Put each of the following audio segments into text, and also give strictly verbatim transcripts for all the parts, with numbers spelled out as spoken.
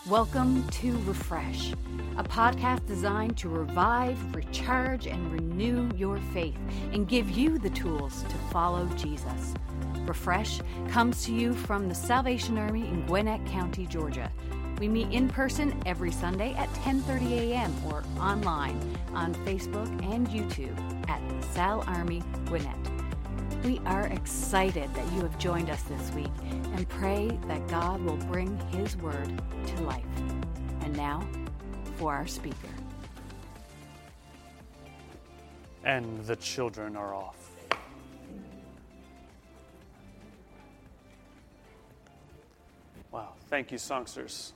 Welcome to Refresh, a podcast designed to revive, recharge, and renew your faith and give you the tools to follow Jesus. Refresh comes to you from the Salvation Army in Gwinnett County, Georgia. We meet in person every Sunday at ten thirty a.m. or online on Facebook and YouTube at Sal Army Gwinnett. We are excited that you have joined us this week and pray that God will bring His Word to life. And now, for our speaker. And the children are off. Wow, thank you, songsters.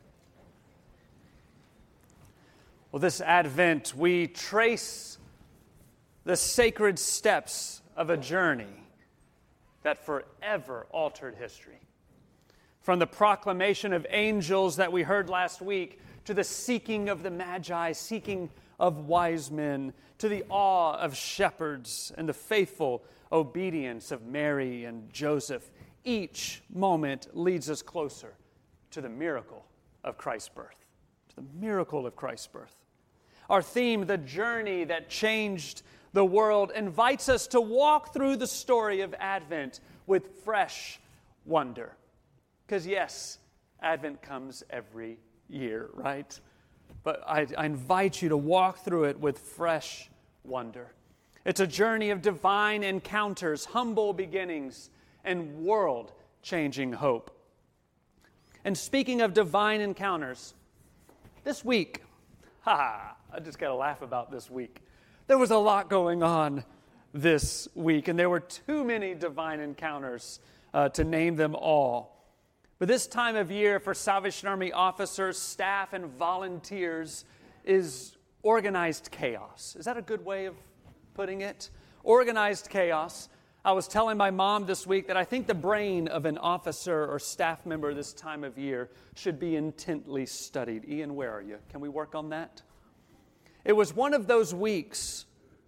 Well, this Advent, we trace the sacred steps of a journey that forever altered history. From the proclamation of angels that we heard last week, to the seeking of the Magi, seeking of wise men, to the awe of shepherds and the faithful obedience of Mary and Joseph, each moment leads us closer to the miracle of Christ's birth, to the miracle of Christ's birth. Our theme, the journey that changed the world, invites us to walk through the story of Advent with fresh wonder. Because yes, Advent comes every year, right? But I, I invite you to walk through it with fresh wonder. It's a journey of divine encounters, humble beginnings, and world-changing hope. And speaking of divine encounters, this week, ha, I just got to laugh about this week. There was a lot going on this week, and there were too many divine encounters uh, to name them all. But this time of year for Salvation Army officers, staff, and volunteers is organized chaos. Is that a good way of putting it? Organized chaos. I was telling my mom this week that I think the brain of an officer or staff member this time of year should be intently studied. Ian, where are you? Can we work on that? It was one of those weeks,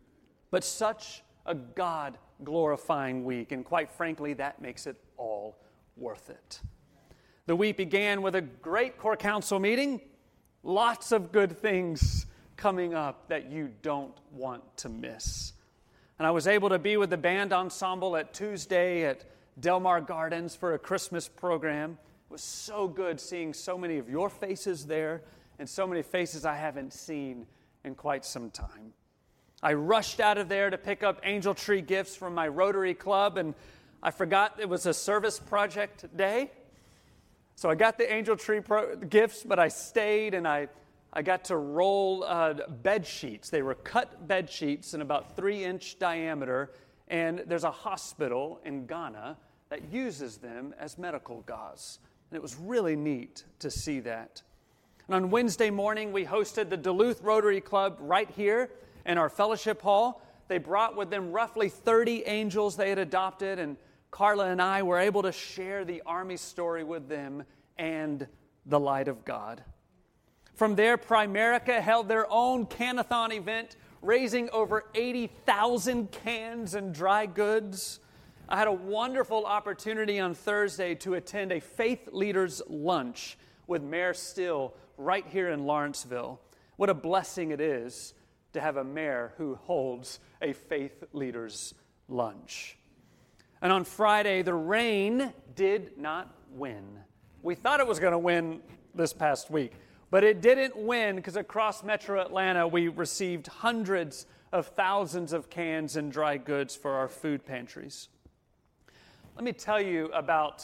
but such a God-glorifying week, and quite frankly, that makes it all worth it. The week began with a great core council meeting, lots of good things coming up that you don't want to miss. And I was able to be with the band ensemble at Tuesday at Delmar Gardens for a Christmas program. It was so good seeing so many of your faces there and so many faces I haven't seen in quite some time. I rushed out of there to pick up angel tree gifts from my Rotary Club, and I forgot it was a service project day. So I got the angel tree pro- gifts, but I stayed and I, I got to roll uh, bed sheets. They were cut bed sheets in about three-inch diameter, and there's a hospital in Ghana that uses them as medical gauze. And it was really neat to see that. And on Wednesday morning, we hosted the Duluth Rotary Club right here in our fellowship hall. They brought with them roughly thirty angels they had adopted, and Carla and I were able to share the Army story with them and the light of God. From there, Primerica held their own Canathon event, raising over eighty thousand cans and dry goods. I had a wonderful opportunity on Thursday to attend a faith leaders lunch with Mayor Still right here in Lawrenceville. What a blessing it is to have a mayor who holds a faith leaders lunch. And on Friday, the rain did not win. We thought it was going to win this past week, but it didn't win because across Metro Atlanta, we received hundreds of thousands of cans and dry goods for our food pantries. Let me tell you about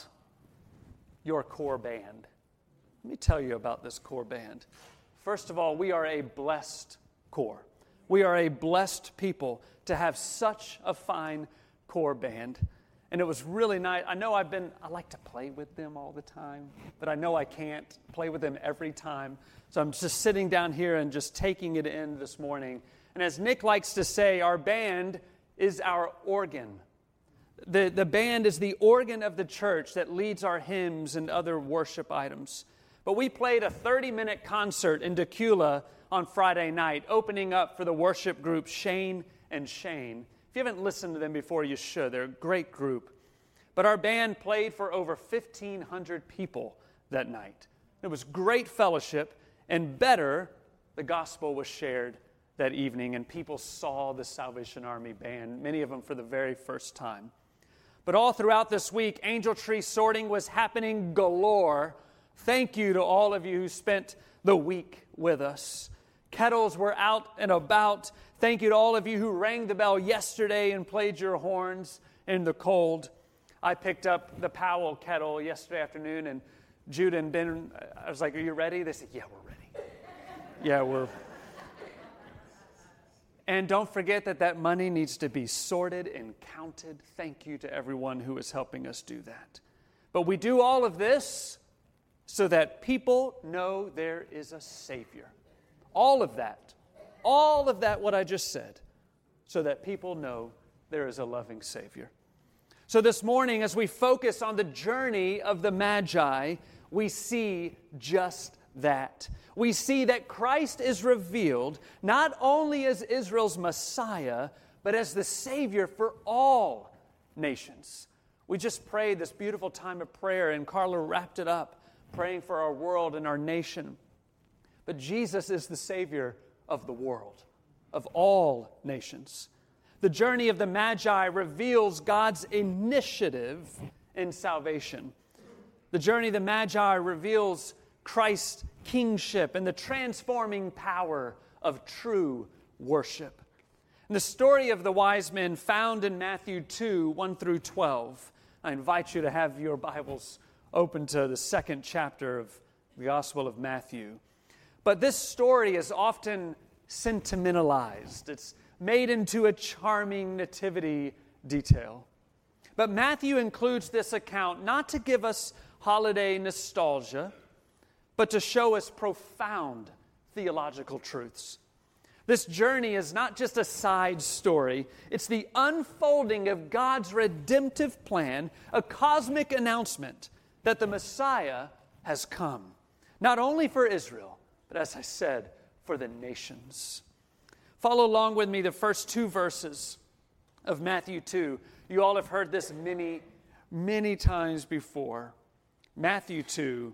your core band. Let me tell you about this core band. First of all, we are a blessed core. We are a blessed people to have such a fine core band. And it was really nice. I know I've been, I like to play with them all the time, but I know I can't play with them every time. So I'm just sitting down here and just taking it in this morning. And as Nick likes to say, our band is our organ. The, the band is the organ of the church that leads our hymns and other worship items. But we played a thirty-minute concert in Decula on Friday night, opening up for the worship group Shane and Shane. If you haven't listened to them before, you should. They're a great group. But our band played for over fifteen hundred people that night. It was great fellowship, and better, the gospel was shared that evening, and people saw the Salvation Army band, many of them for the very first time. But all throughout this week, angel tree sorting was happening galore. Thank you to all of you who spent the week with us. Kettles were out and about. Thank you to all of you who rang the bell yesterday and played your horns in the cold. I picked up the Powell kettle yesterday afternoon, and Judah and Ben, I was like, are you ready? They said, yeah, we're ready. yeah, we're... And don't forget that that money needs to be sorted and counted. Thank you to everyone who is helping us do that. But we do all of this so that people know there is a Savior. All of that, all of that, what I just said, so that people know there is a loving Savior. So this morning, as we focus on the journey of the Magi, we see just that. We see that Christ is revealed not only as Israel's Messiah, but as the Savior for all nations. We just prayed this beautiful time of prayer, and Carla wrapped it up, praying for our world and our nation. But Jesus is the Savior of the world, of all nations. The journey of the Magi reveals God's initiative in salvation. The journey of the Magi reveals Christ's kingship and the transforming power of true worship. And the story of the wise men found in Matthew two, one through twelve. I invite you to have your Bibles open to the second chapter of the Gospel of Matthew. But this story is often sentimentalized. It's made into a charming nativity detail. But Matthew includes this account not to give us holiday nostalgia, but to show us profound theological truths. This journey is not just a side story. It's the unfolding of God's redemptive plan, a cosmic announcement that the Messiah has come, not only for Israel, but as I said, for the nations. Follow along with me the first two verses of Matthew two. You all have heard this many, many times before. Matthew two,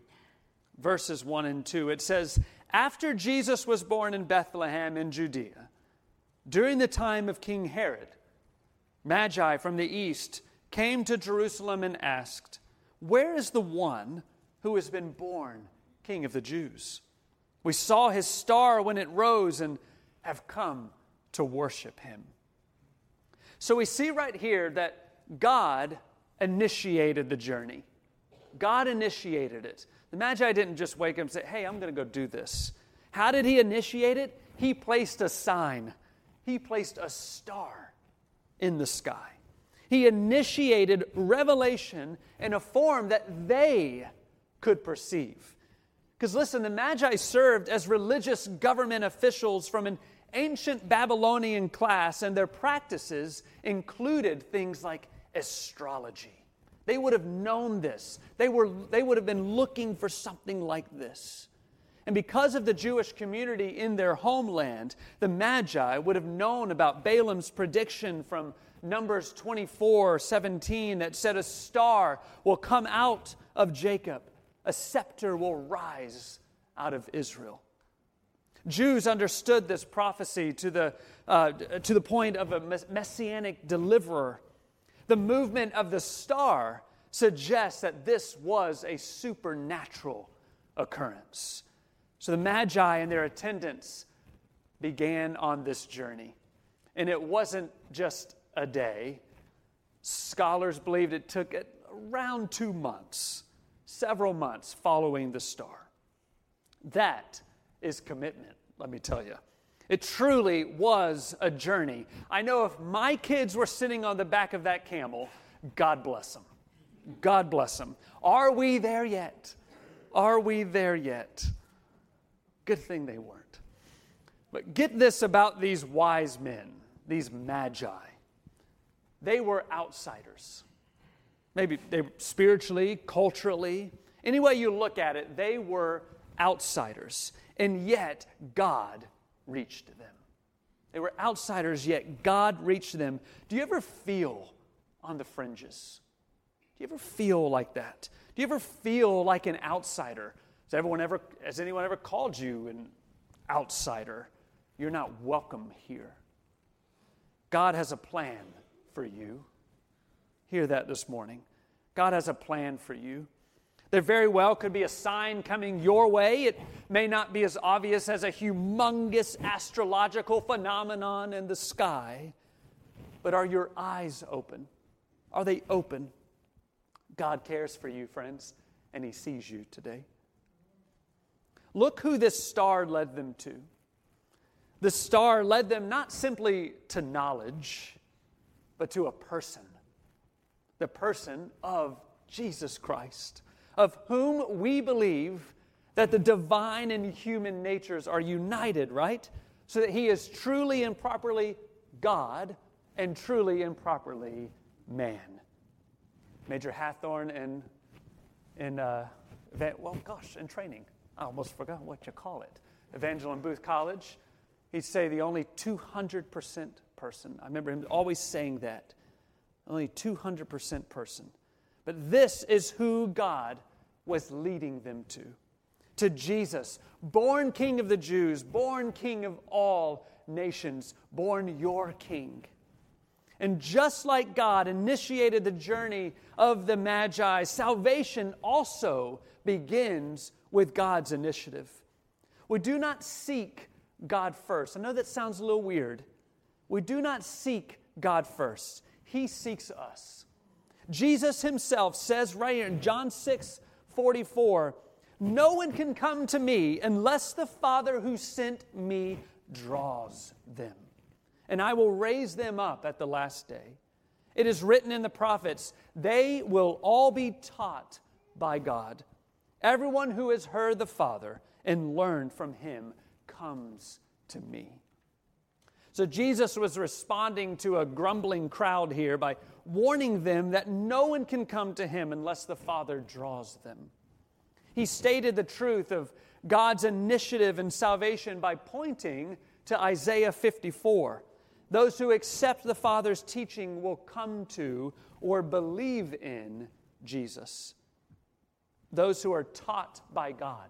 verses one and two. It says, after Jesus was born in Bethlehem in Judea, during the time of King Herod, Magi from the east came to Jerusalem and asked, where is the one who has been born King of the Jews? We saw his star when it rose and have come to worship him. So we see right here that God initiated the journey. God initiated it. The Magi didn't just wake up and say, hey, I'm going to go do this. How did he initiate it? He placed a sign. He placed a star in the sky. He initiated revelation in a form that they could perceive. Because listen, the Magi served as religious government officials from an ancient Babylonian class, and their practices included things like astrology. They would have known this. They were, they would have been looking for something like this. And because of the Jewish community in their homeland, the Magi would have known about Balaam's prediction from Numbers twenty-four seventeen that said a star will come out of Jacob. A scepter will rise out of Israel. Jews understood this prophecy to the, uh, to the point of a messianic deliverer. The movement of the star suggests that this was a supernatural occurrence. So the Magi and their attendants began on this journey. And it wasn't just a day. Scholars believed it took around two months, several months following the star. That is commitment, let me tell you. It truly was a journey. I know if my kids were sitting on the back of that camel, God bless them. God bless them. Are we there yet? Are we there yet? Good thing they weren't. But get this about these wise men, these Magi. They were outsiders. Maybe they were spiritually, culturally. Any way you look at it, they were outsiders. And yet, God reached them. They were outsiders, yet God reached them. Do you ever feel on the fringes? Do you ever feel like that? Do you ever feel like an outsider? Has everyone ever, has anyone ever called you an outsider? You're not welcome here. God has a plan for you. Hear that this morning. God has a plan for you. There very well could be a sign coming your way. It may not be as obvious as a humongous astrological phenomenon in the sky. But are your eyes open? Are they open? God cares for you, friends, and He sees you today. Look who this star led them to. The star led them not simply to knowledge, but to a person. The person of Jesus Christ, of whom we believe that the divine and human natures are united, right? So that He is truly and properly God and truly and properly man. Major Hathorn in, in uh, well, gosh, in training. I almost forgot what you call it. Evangeline Booth College. He'd say the only two hundred percent person. I remember him always saying that. Only two hundred percent person. But this is who God was leading them to. To Jesus, born King of the Jews, born King of all nations, born your King. And just like God initiated the journey of the Magi, salvation also begins with God's initiative. We do not seek God first. I know that sounds a little weird. We do not seek God first. He seeks us. Jesus Himself says right here in John six forty-four, "No one can come to me unless the Father who sent me draws them. And I will raise them up at the last day. It is written in the prophets, they will all be taught by God. Everyone who has heard the Father and learned from Him comes to me." So Jesus was responding to a grumbling crowd here by warning them that no one can come to Him unless the Father draws them. He stated the truth of God's initiative in salvation by pointing to Isaiah fifty-four. Those who accept the Father's teaching will come to or believe in Jesus. Those who are taught by God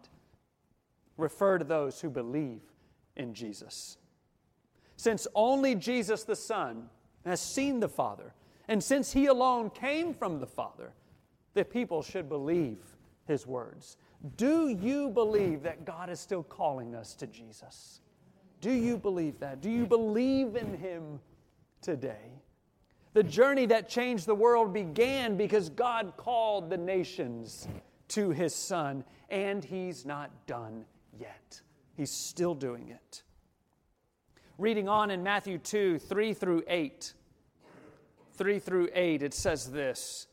refer to those who believe in Jesus. Since only Jesus the Son has seen the Father, and since He alone came from the Father, the people should believe His words. Do you believe that God is still calling us to Jesus? Do you believe that? Do you believe in Him today? The journey that changed the world began because God called the nations to His Son, and He's not done yet. He's still doing it. Reading on in Matthew two, three through eight. three through eight, it says this.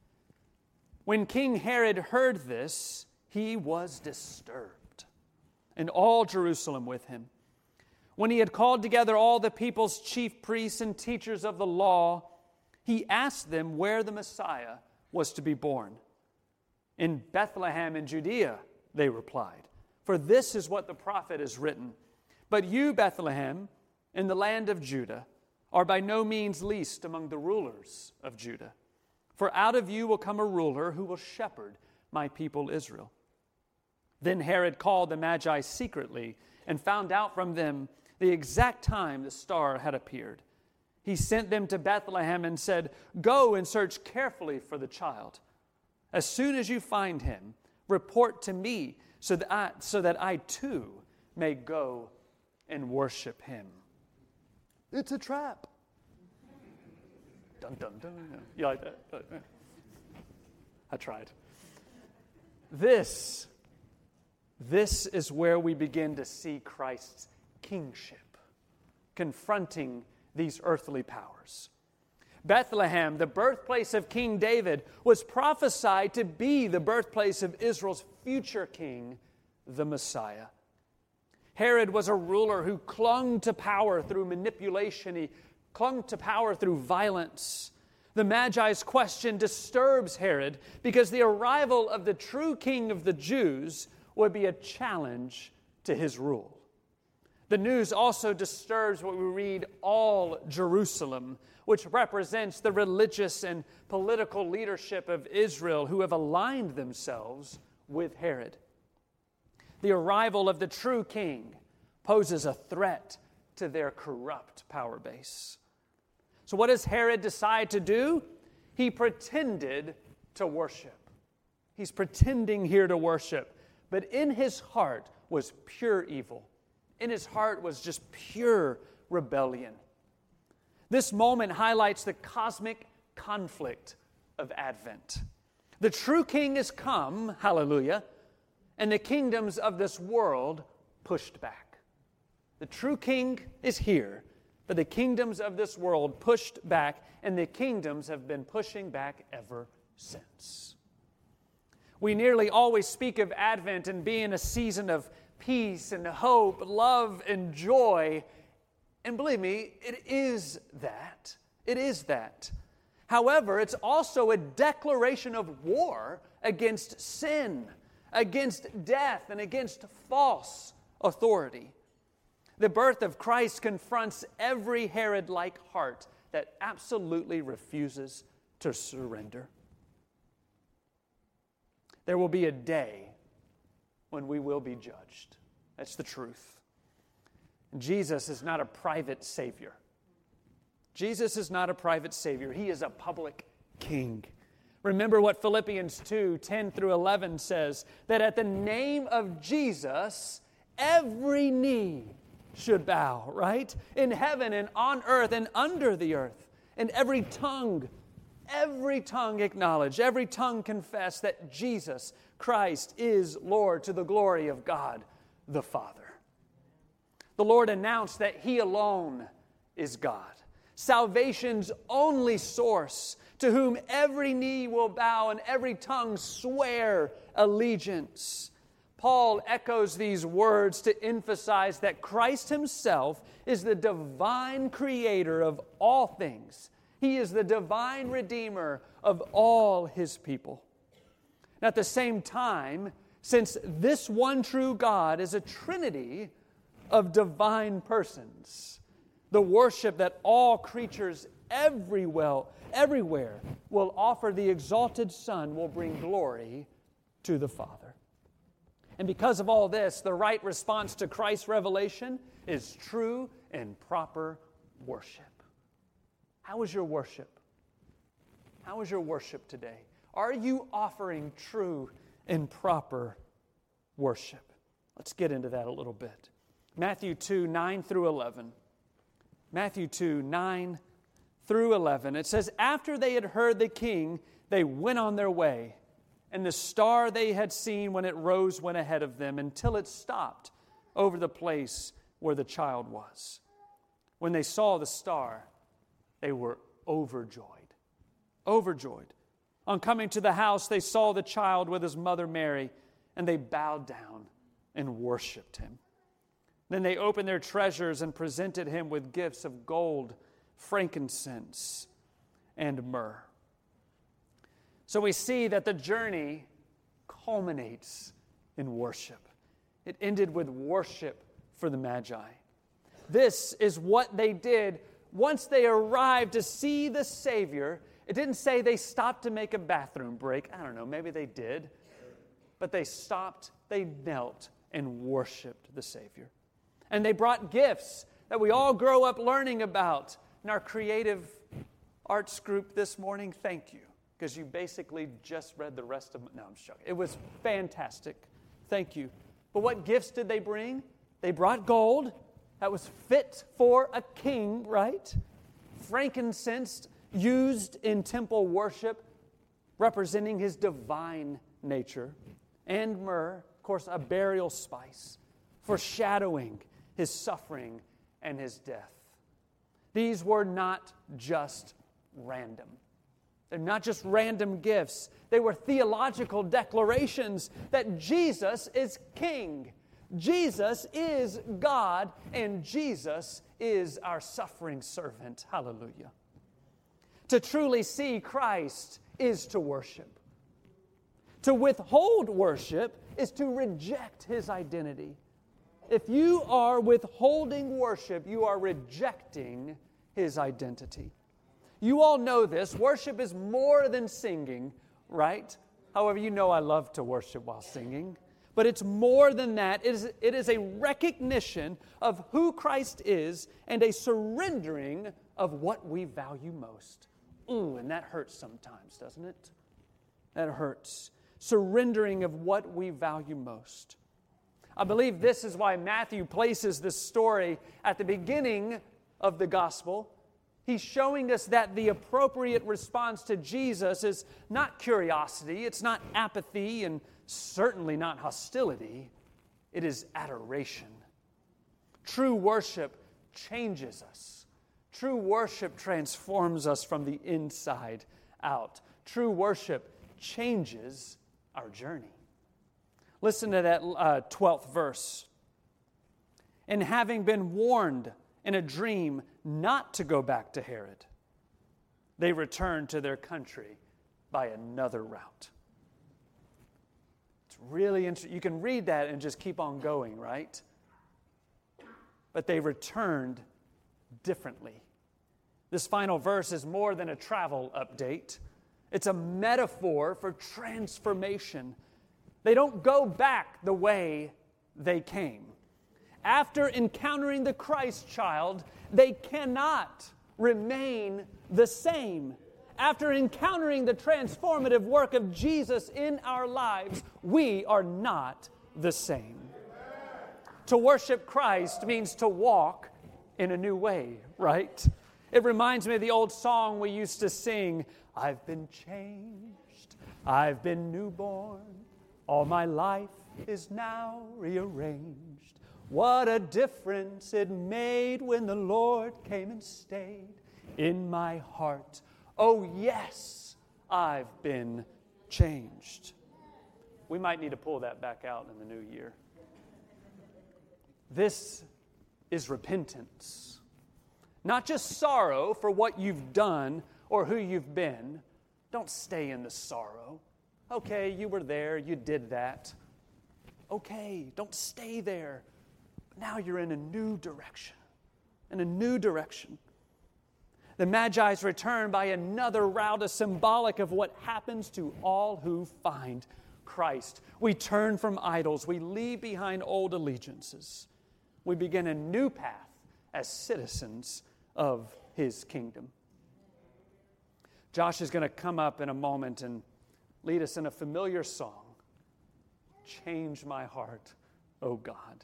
When King Herod heard this, he was disturbed, and all Jerusalem with him. When he had called together all the people's chief priests and teachers of the law, he asked them where the Messiah was to be born. In Bethlehem in Judea, they replied, for this is what the prophet has written. But you, Bethlehem, in the land of Judah, are by no means least among the rulers of Judah. For out of you will come a ruler who will shepherd my people Israel. Then Herod called the Magi secretly and found out from them the exact time the star had appeared. He sent them to Bethlehem and said, "Go and search carefully for the child. As soon as you find him, report to me so that I, so that I too may go and worship him." It's a trap. Dun, dun, dun. You like that? I tried. This, this is where we begin to see Christ's kingship, confronting these earthly powers. Bethlehem, the birthplace of King David, was prophesied to be the birthplace of Israel's future king, the Messiah. Herod was a ruler who clung to power through manipulation. He clung to power through violence. The Magi's question disturbs Herod because the arrival of the true king of the Jews would be a challenge to his rule. The news also disturbs what we read all Jerusalem, which represents the religious and political leadership of Israel who have aligned themselves with Herod. The arrival of the true king poses a threat to their corrupt power base. So what does Herod decide to do? He pretended to worship. He's pretending here to worship, but in his heart was pure evil. In his heart was just pure rebellion. This moment highlights the cosmic conflict of Advent. The true king has come, hallelujah, and the kingdoms of this world pushed back. The true king is here, but the kingdoms of this world pushed back, and the kingdoms have been pushing back ever since. We nearly always speak of Advent and being a season of peace and hope, love and joy. And believe me, it is that. It is that. However, it's also a declaration of war against sin, against death, and against false authority. The birth of Christ confronts every Herod-like heart that absolutely refuses to surrender. There will be a day when we will be judged. That's the truth. Jesus is not a private Savior. Jesus is not a private Savior. He is a public King. Remember what Philippians two, ten through eleven says, that at the name of Jesus, every knee should bow, right? In heaven and on earth and under the earth. And every tongue, every tongue acknowledge, every tongue confess that Jesus Christ is Lord to the glory of God the Father. The Lord announced that He alone is God, salvation's only source, to whom every knee will bow and every tongue swear allegiance. Paul echoes these words to emphasize that Christ Himself is the divine creator of all things. He is the divine redeemer of all His people. And at the same time, since this one true God is a trinity of divine persons, the worship that all creatures everywhere, everywhere will offer the exalted Son will bring glory to the Father. And because of all this, the right response to Christ's revelation is true and proper worship. How is your worship? How is your worship today? Are you offering true and proper worship? Let's get into that a little bit. Matthew two, nine through eleven. Matthew two, nine through eleven. It says, after they had heard the king, they went on their way, and the star they had seen when it rose went ahead of them until it stopped over the place where the child was. When they saw the star, they were overjoyed. Overjoyed. On coming to the house, they saw the child with his mother Mary, and they bowed down and worshiped him. Then they opened their treasures and presented him with gifts of gold, frankincense, and myrrh. So we see that the journey culminates in worship. It ended with worship for the Magi. This is what they did once they arrived to see the Savior. It didn't say they stopped to make a bathroom break. I don't know, maybe they did. But they stopped, they knelt, and worshiped the Savior. And they brought gifts that we all grow up learning about. In our creative arts group this morning, thank you, because you basically just read the rest of... No, I'm joking. It was fantastic. Thank you. But what gifts did they bring? They brought gold that was fit for a king, right? Frankincense used in temple worship, representing His divine nature. And myrrh, of course, a burial spice, foreshadowing His suffering and His death. These were not just random. They're not just random gifts. They were theological declarations that Jesus is King. Jesus is God, and Jesus is our suffering servant. Hallelujah. To truly see Christ is to worship. To withhold worship is to reject His identity. If you are withholding worship, you are rejecting His identity. You all know this. Worship is more than singing, right? However, you know I love to worship while singing. But it's more than that. It is, it is a recognition of who Christ is and a surrendering of what we value most. Ooh, and that hurts sometimes, doesn't it? That hurts. Surrendering of what we value most. I believe this is why Matthew places this story at the beginning of the gospel. He's showing us that the appropriate response to Jesus is not curiosity, it's not apathy, and certainly not hostility. It is adoration. True worship changes us. True worship transforms us from the inside out. True worship changes our journey. Listen to that uh, twelfth verse. And having been warned in a dream not to go back to Herod, they returned to their country by another route. It's really interesting. You can read that and just keep on going, right? But they returned differently. This final verse is more than a travel update. It's a metaphor for transformation. They don't go back the way they came. After encountering the Christ child, they cannot remain the same. After encountering the transformative work of Jesus in our lives, we are not the same. To worship Christ means to walk in a new way, right? It reminds me of the old song we used to sing, I've been changed, I've been newborn, all my life is now rearranged. What a difference it made when the Lord came and stayed in my heart. Oh yes, I've been changed. We might need to pull that back out in the new year. This is repentance. Not just sorrow for what you've done or who you've been. Don't stay in the sorrow. Okay, you were there, you did that. Okay, don't stay there. Now you're in a new direction. In a new direction. The Magi's return by another route is symbolic of what happens to all who find Christ. We turn from idols. We leave behind old allegiances. We begin a new path as citizens of His kingdom. Josh is going to come up in a moment and lead us in a familiar song. Change my heart, O God.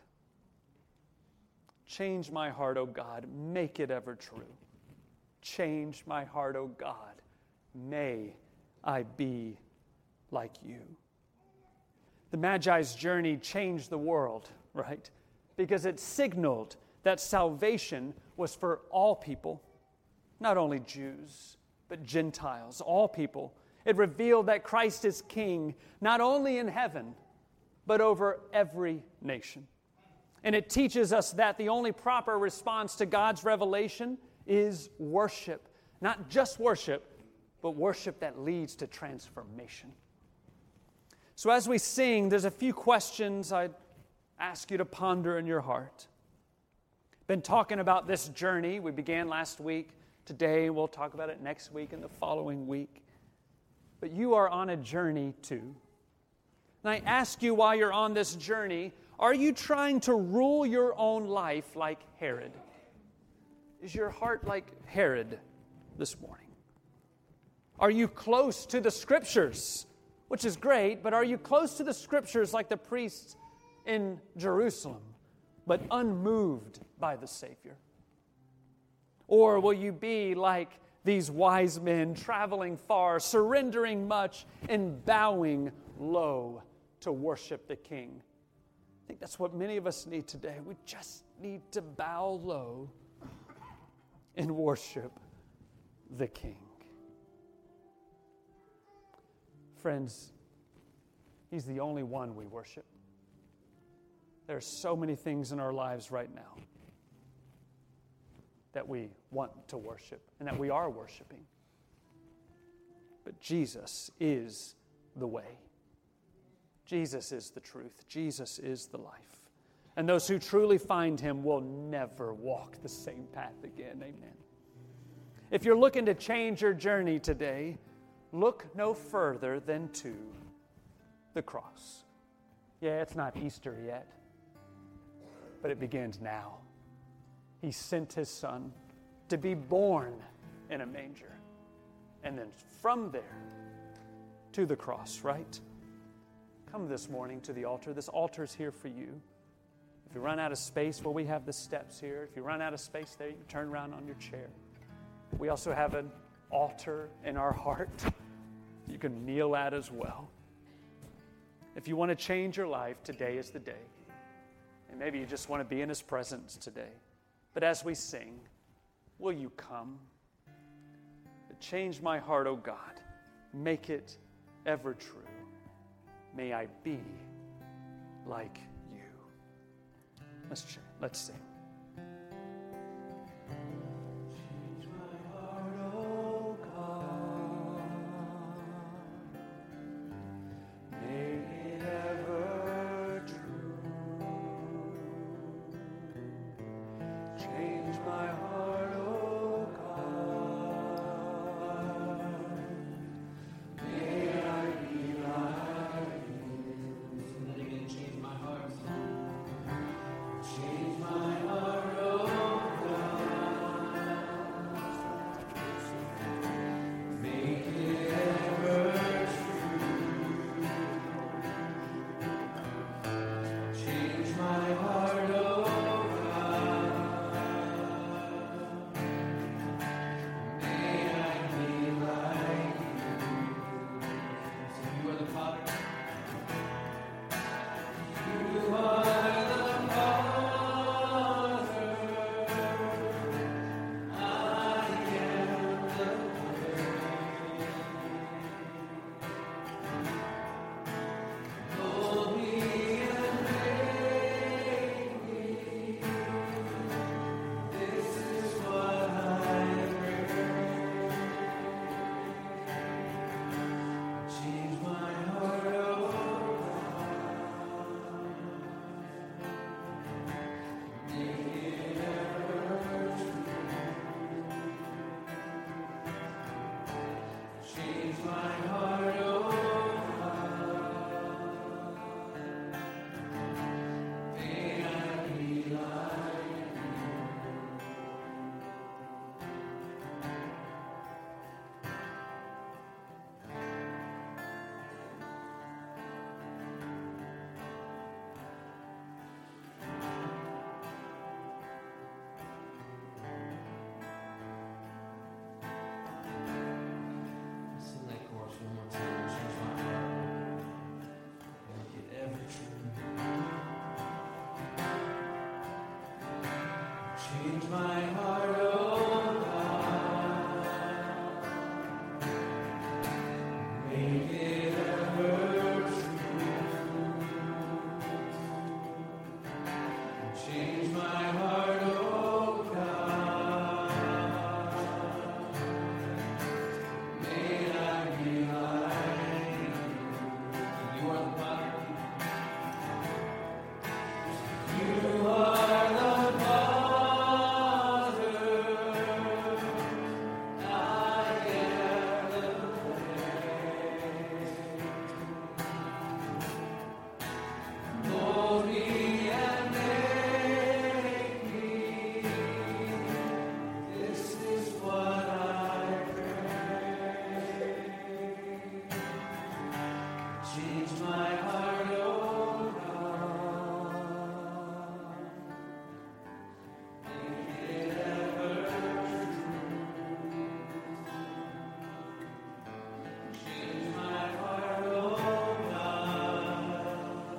Change my heart, O God. Make it ever true. Change my heart, O God. May I be like you. The Magi's journey changed the world, right? Because it signaled that salvation was for all people, not only Jews, but Gentiles, all people. It revealed that Christ is King, not only in heaven, but over every nation. And it teaches us that the only proper response to God's revelation is worship. Not just worship, but worship that leads to transformation. So as we sing, there's a few questions I'd ask you to ponder in your heart. Been talking about this journey. We began last week. Today we'll talk about it next week and the following week. But you are on a journey too. And I ask you while you're on this journey, are you trying to rule your own life like Herod? Is your heart like Herod this morning? Are you close to the Scriptures, which is great, but are you close to the Scriptures like the priests in Jerusalem, but unmoved by the Savior? Or will you be like these wise men traveling far, surrendering much, and bowing low to worship the King? I think that's what many of us need today. We just need to bow low and worship the King. Friends, He's the only one we worship. There are so many things in our lives right now that we want to worship and that we are worshiping. But Jesus is the way. Jesus is the truth. Jesus is the life. And those who truly find Him will never walk the same path again. Amen. If you're looking to change your journey today, look no further than to the cross. Yeah, it's not Easter yet, but it begins now. He sent his son to be born in a manger, and then from there to the cross, right? Come this morning to the altar. This altar's here for you. If you run out of space, well, we have the steps here. If you run out of space there, you can turn around on your chair. We also have an altar in our heart you can kneel at as well. If you want to change your life, today is the day. And maybe you just want to be in his presence today. But as we sing, will you come? Change my heart, O God. Make it ever true. May I be like you. Let's ch- let's sing. Change my heart, O God. Make it ever true. Change my heart, O God. May I be like you. Let again change my heart. Change my heart, oh God. Make it ever true. Change my heart, oh God. May I be like you. You are the Father. You are the Father. Change my heart, oh God. Make it ever true. Change my heart, oh God. May I be like Sing that chorus one more time. Change my heart. Make it ever true. Change my heart, oh God. Make it ever true. Change my heart, oh God. May I be like you. You are the Father. You are the Father. I am the clay. Mold me and make me. This is what I pray. Change my heart, oh God. Make it ever true. Change my heart, oh God.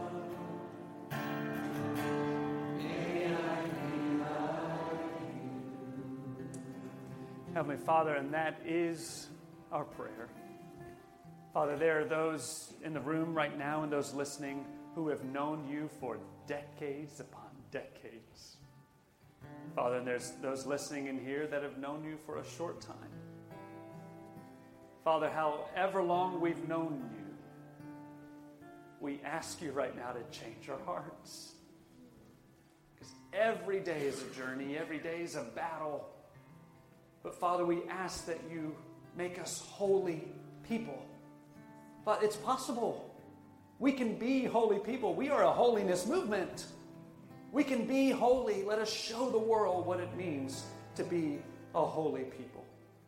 May I be like you. Heavenly Father, and that is our prayer. Father, there are those in the room right now and those listening who have known you for decades upon decades. Father, and there's those listening in here that have known you for a short time. Father, however long we've known you, we ask you right now to change our hearts. Because every day is a journey, every day is a battle. But Father, we ask that you make us holy people. But it's possible. We can be holy people. We are a holiness movement. We can be holy. Let us show the world what it means to be a holy people.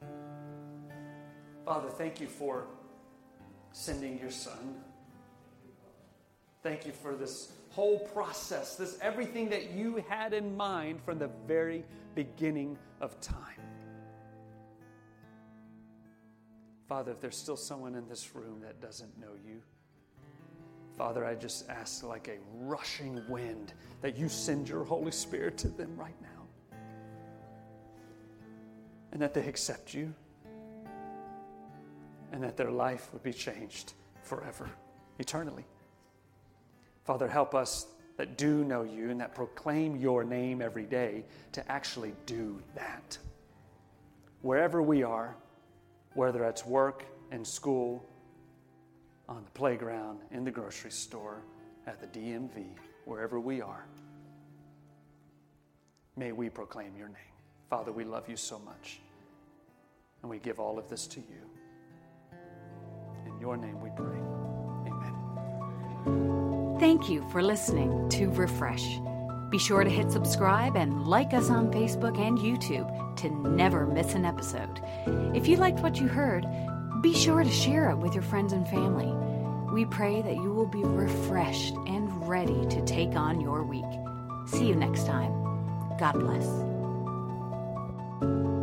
Father, thank you for sending your Son. Thank you for this whole process, this everything that you had in mind from the very beginning of time. Father, if there's still someone in this room that doesn't know you, Father, I just ask like a rushing wind that you send your Holy Spirit to them right now. And that they accept you. And that their life would be changed forever, eternally. Father, help us that do know you and that proclaim your name every day to actually do that. Wherever we are, whether it's work, in school, on the playground, in the grocery store, at the D M V, wherever we are, may we proclaim your name. Father, we love you so much, and we give all of this to you. In your name we pray. Amen. Thank you for listening to Refresh. Be sure to hit subscribe and like us on Facebook and YouTube to never miss an episode. If you liked what you heard, be sure to share it with your friends and family. We pray that you will be refreshed and ready to take on your week. See you next time. God bless.